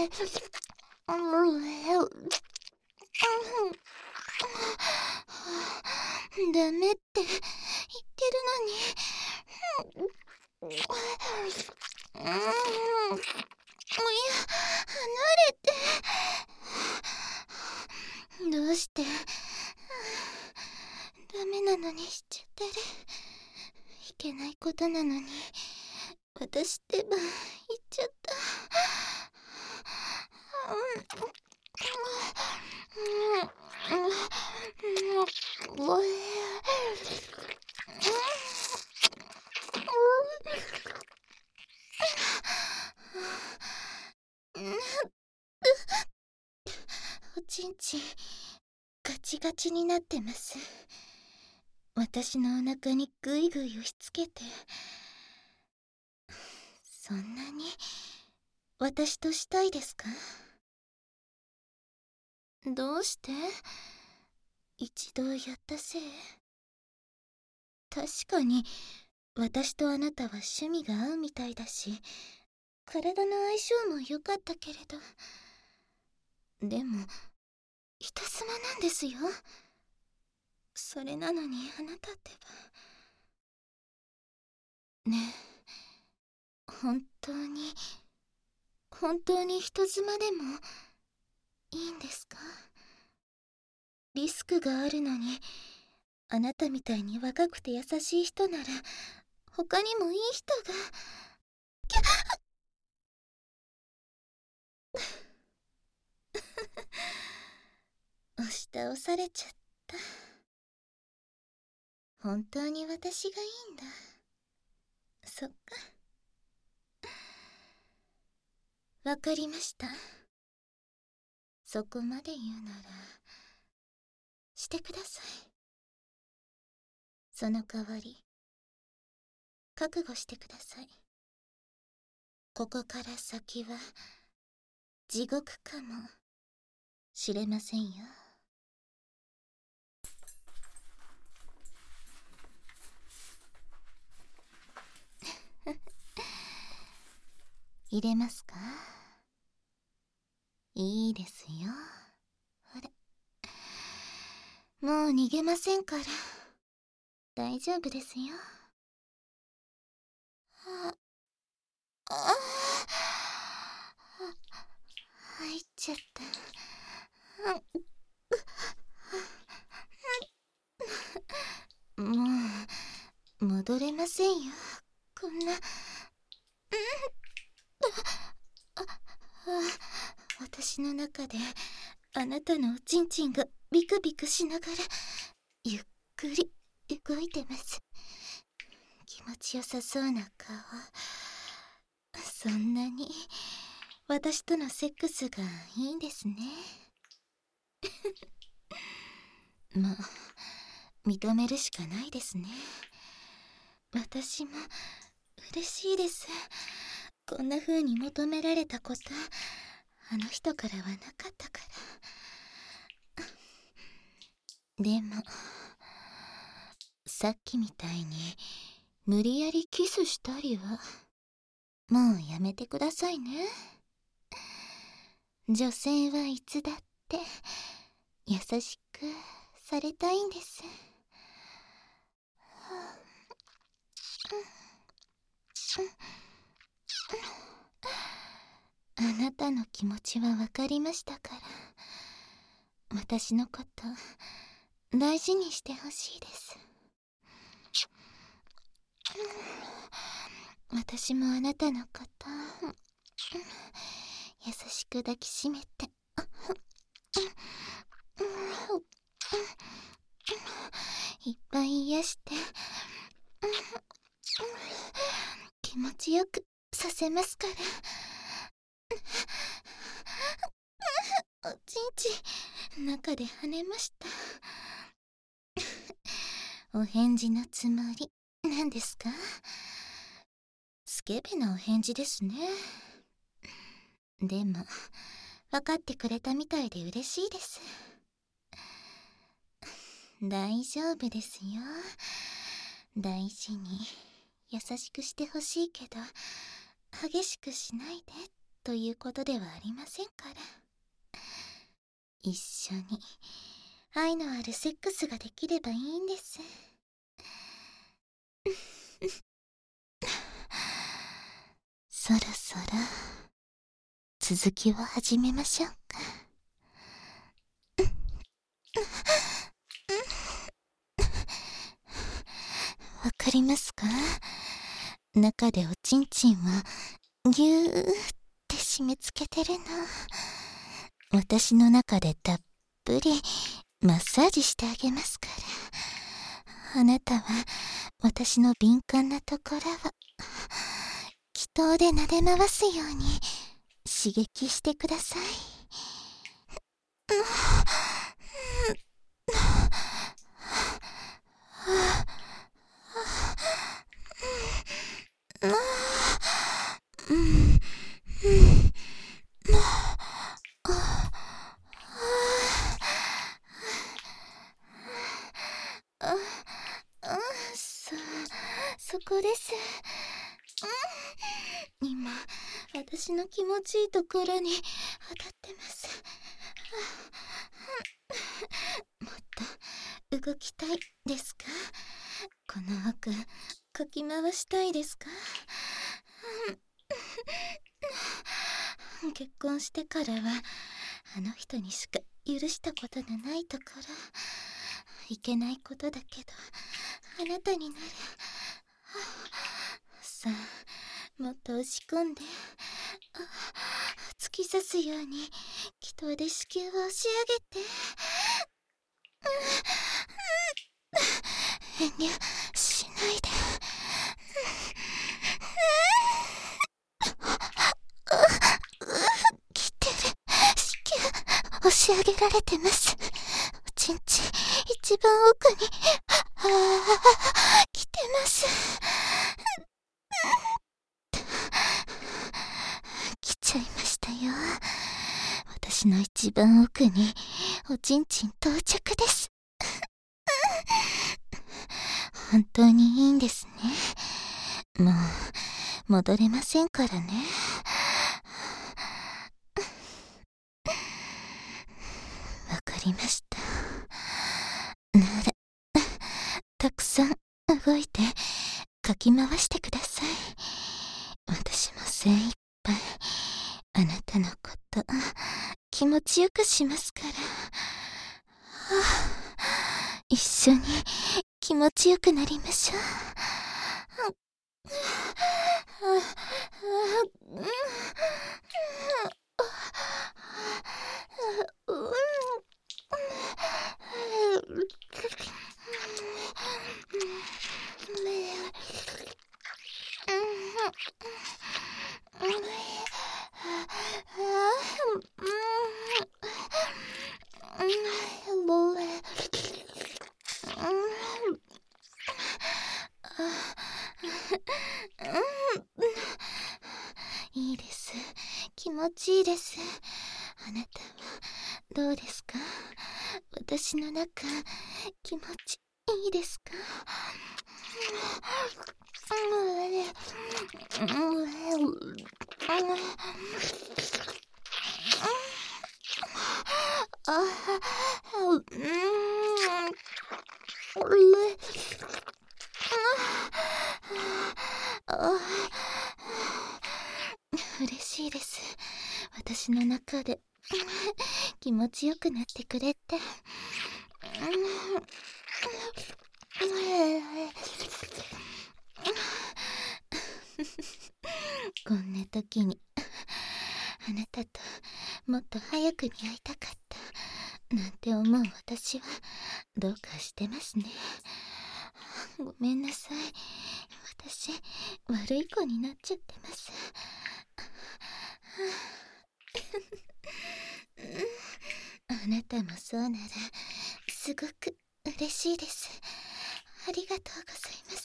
ダメって言ってるのに。おや、離れて。どうしてダメなのにしちゃってる。いけないことなのに私ってば言っちゃった。おちんちんガチガチになってます。私のお腹にグイグイ押し付けて。そんなに私としたいですか？どうして？一度やったせい？確かに私とあなたは趣味が合うみたいだし、体の相性も良かったけれど、でも人妻なんですよ。それなのにあなたってば。ねえ、本当に人妻でもいいんですか？リスクがあるのに、あなたみたいに若くて優しい人なら他にもいい人が。押し倒されちゃった。本当に私がいいんだ。そっか、わかりました。そこまで言うならしてください。その代わり覚悟してください。ここから先は地獄かもしれませんよ。入れますか？いいですよ。ほれ、もう逃げませんから大丈夫ですよ。ああ、入っちゃった。もう戻れませんよ、こんな。私の中であなたのおちんちんがビクビクしながらゆっくり動いてます。気持ちよさそうな顔。そんなに私とのセックスがいいんですね。まあ認めるしかないですね。私も嬉しいです。こんな風に求められたことあの人からはなかったから。でもさっきみたいに無理やりキスしたりはもうやめてくださいね。女性はいつだって優しくされたいんです。あなたの気持ちは分かりましたから、私のこと大事にしてほしいです。私もあなたのこと優しく抱きしめていっぱい癒して気持ちよくさせますから。おちんち中で跳ねました。お返事のつもりなんですか？スケベなお返事ですね。でも分かってくれたみたいで嬉しいです。大丈夫ですよ。大事に優しくしてほしいけど激しくしないでっということではありませんから。一緒に愛のあるセックスができればいいんです。そろそろ続きを始めましょうか。わかりますか？中でおちんちんはぎゅーって締め付けてるの。私の中でたっぷりマッサージしてあげますから。あなたは私の敏感なところを気筒で撫で回すように刺激してください。そこです。今、私の気持ちいいところに当たってます。もっと動きたいですか？この奥、かき回したいですか？結婚してからは、あの人にしか許したことのないところ。いけないことだけど、あなたになる。さあ、もっと押し込んで、突き刺すように気筒で子宮を押し上げて。遠慮しないで。来てる。子宮押し上げられてます。おちんちん一番奥に来てます。来ちゃいましたよ。私の一番奥におちんちん到着です。本当にいいんですね。もう戻れませんからね。わかりました。ならたくさん動いてかき回してください。私も精一杯あなたのこと気持ちよくしますから。一緒に気持ちよくなりましょう。いいです。気持ちいいです。あなたはどうですか？私の中、気持ちいいですか？嬉しいです。私の中で気持ちよくなってくれて。こんな時にあなたともっと早くに会いたかったなんて思う私はどうかしてますね。ごめんなさい。私悪い子になっちゃってます。あなたもそうならすごく嬉しいです。ありがとうございます。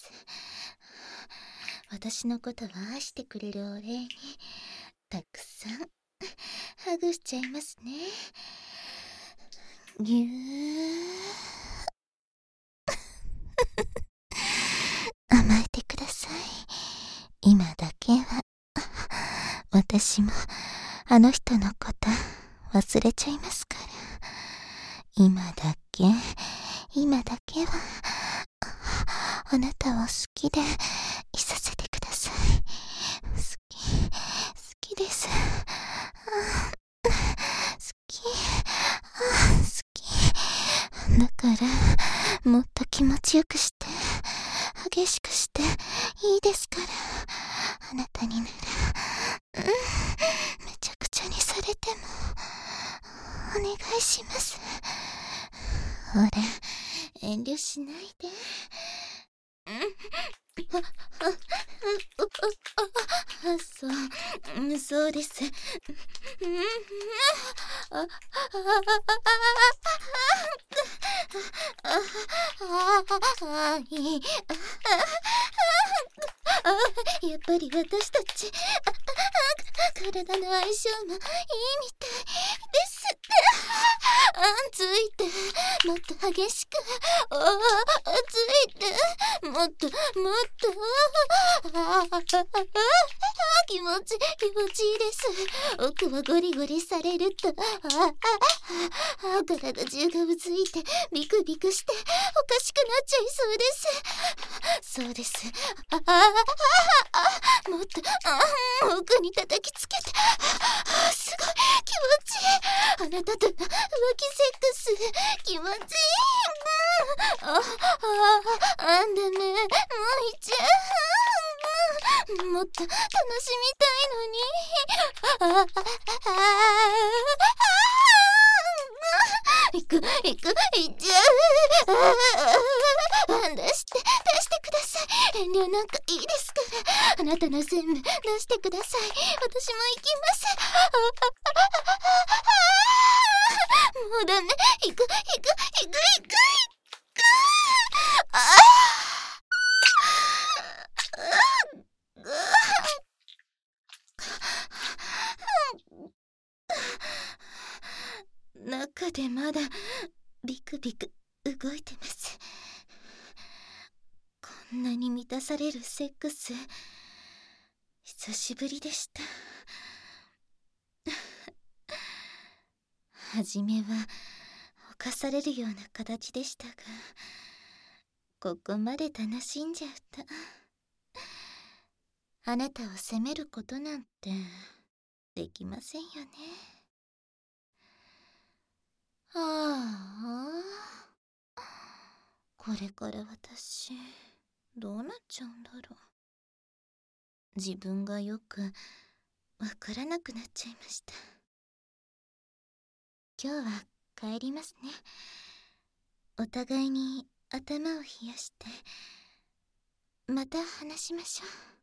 私のことを愛してくれるお礼にたくさんハグしちゃいますね。ぎゅー甘えてください。今だけは私もあの人のこと忘れちゃいますから。今だけはあなたを好きでいさせてください。好きです。好き。だからもっと気持ちよくして激しくしていいですから。あなたにならめちゃくちゃにされてもお願いします。ほら、遠慮しないで。そうです。やっぱり私たち体の相性もいいみたいですって。ついてもっと激しく、ついてもっと気持ちいいです。奥はゴリゴリされると体中がうずいてビクビクしておかしくなっちゃいそうです。そうです。もっと奥に叩きつけて、すごい気持ちいい。あなたと浮気セックス気持ちいい。ダメ、もういっちゃう。もっと楽しみたいのに。行っちゃう。出してください。遠慮なんかいいですから。あなたの全部出してください。私も行きます。もうダメ。行く。中でまだビクビク動いてます。こんなに満たされるセックス久しぶりでした。はじめは犯されるような形でしたが、ここまで楽しんじゃうとあなたを責めることなんてできませんよね。これから私どうなっちゃうんだろう。自分がよくわからなくなっちゃいました。今日は帰りますね。お互いに頭を冷やしてまた話しましょう。